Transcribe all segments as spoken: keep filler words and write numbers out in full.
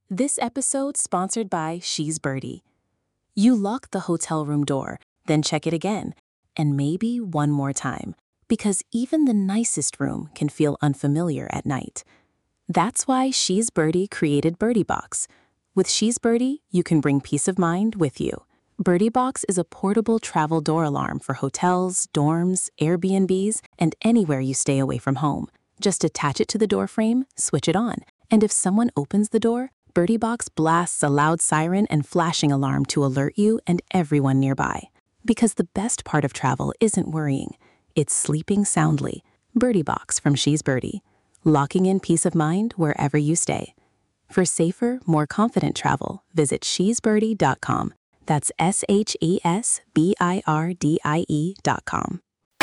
This episode sponsored by She's Birdie. You lock the hotel room door, then check it again, and maybe one more time, because even the nicest room can feel unfamiliar at night. That's why She's Birdie created Birdie Box. With She's Birdie, you can bring peace of mind with you. Birdie Box is a portable travel door alarm for hotels, dorms, Airbnbs, and anywhere you stay away from home. Just attach it to the door frame, switch it on, and if someone opens the door, Birdie Box blasts a loud siren and flashing alarm to alert you and everyone nearby. Because the best part of travel isn't worrying, it's sleeping soundly. Birdie Box from She's Birdie, locking in peace of mind wherever you stay. For safer, more confident travel, visit she's birdie dot com. That's S H E S B I R D I E dot com.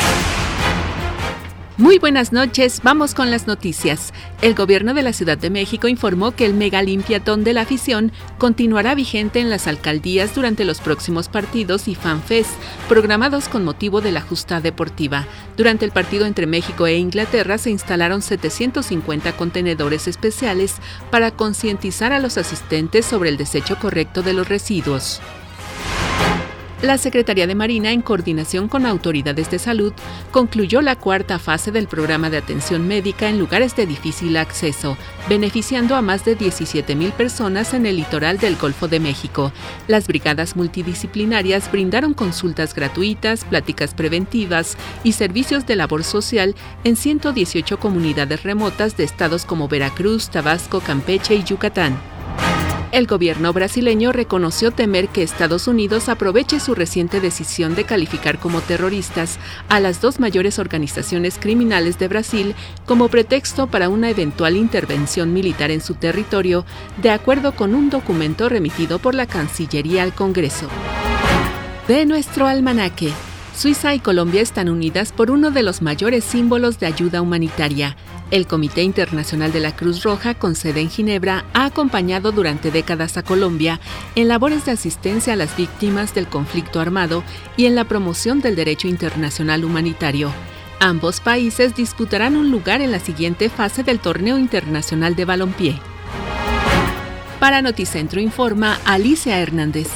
Muy buenas noches, vamos con las noticias. El gobierno de la Ciudad de México informó que el mega limpiatón de la afición continuará vigente en las alcaldías durante los próximos partidos y FanFest, programados con motivo de la justa deportiva. Durante el partido entre México e Inglaterra se instalaron setecientos cincuenta contenedores especiales para concientizar a los asistentes sobre el desecho correcto de los residuos. La Secretaría de Marina, en coordinación con autoridades de salud, concluyó la cuarta fase del programa de atención médica en lugares de difícil acceso, beneficiando a más de diecisiete mil personas en el litoral del Golfo de México. Las brigadas multidisciplinarias brindaron consultas gratuitas, pláticas preventivas y servicios de labor social en ciento dieciocho comunidades remotas de estados como Veracruz, Tabasco, Campeche y Yucatán. El gobierno brasileño reconoció temer que Estados Unidos aproveche su reciente decisión de calificar como terroristas a las dos mayores organizaciones criminales de Brasil como pretexto para una eventual intervención militar en su territorio, de acuerdo con un documento remitido por la Cancillería al Congreso. De nuestro almanaque, Suiza y Colombia están unidas por uno de los mayores símbolos de ayuda humanitaria. El Comité Internacional de la Cruz Roja, con sede en Ginebra, ha acompañado durante décadas a Colombia en labores de asistencia a las víctimas del conflicto armado y en la promoción del derecho internacional humanitario. Ambos países disputarán un lugar en la siguiente fase del Torneo Internacional de Balompié. Para Noticentro informa Alicia Hernández.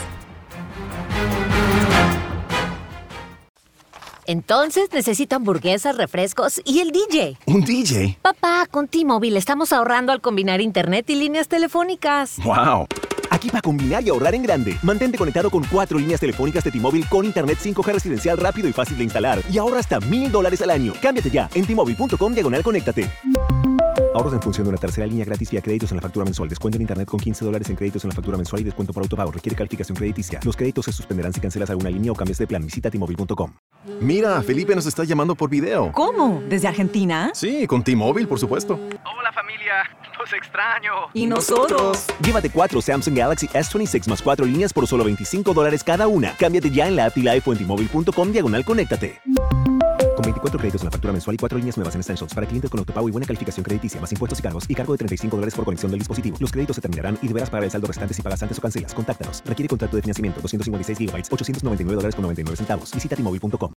Entonces necesito hamburguesas, refrescos y el D J. ¿Un D J? Papá, con T-Mobile estamos ahorrando al combinar internet y líneas telefónicas. ¡Wow! Aquí para combinar y ahorrar en grande. Mantente conectado con cuatro líneas telefónicas de T-Mobile con internet cinco G residencial rápido y fácil de instalar. Y ahorra hasta mil dólares al año. Cámbiate ya en T-Mobile punto com diagonal conéctate. Ahorros en función de una tercera línea gratis vía créditos en la factura mensual. Descuento en internet con quince dólares en créditos en la factura mensual y descuento por autopago. Requiere calificación crediticia. Los créditos se suspenderán si cancelas alguna línea o cambias de plan. Visita T Mobile punto com. Mira, Felipe nos está llamando por video. ¿Cómo? ¿Desde Argentina? Sí, con T-Mobile, por supuesto. Hola familia, los extraño. ¿Y nosotros? Llévate cuatro Samsung Galaxy S veintiséis más cuatro líneas por solo veinticinco dólares cada una. Cámbiate ya en la app T-Life o en T Mobile punto com diagonal conéctate. Con veinticuatro créditos en la factura mensual y cuatro líneas nuevas en Essentials para clientes con autopago y buena calificación crediticia, más impuestos y cargos y cargo de treinta y cinco dólares por conexión del dispositivo. Los créditos se terminarán y deberás pagar el saldo restante si pagas antes o cancelas. Contáctanos. Requiere contrato de financiamiento doscientos cincuenta y seis gigabytes, ochocientos noventa y nueve dólares con noventa y nueve centavos. Visita T Mobile punto com.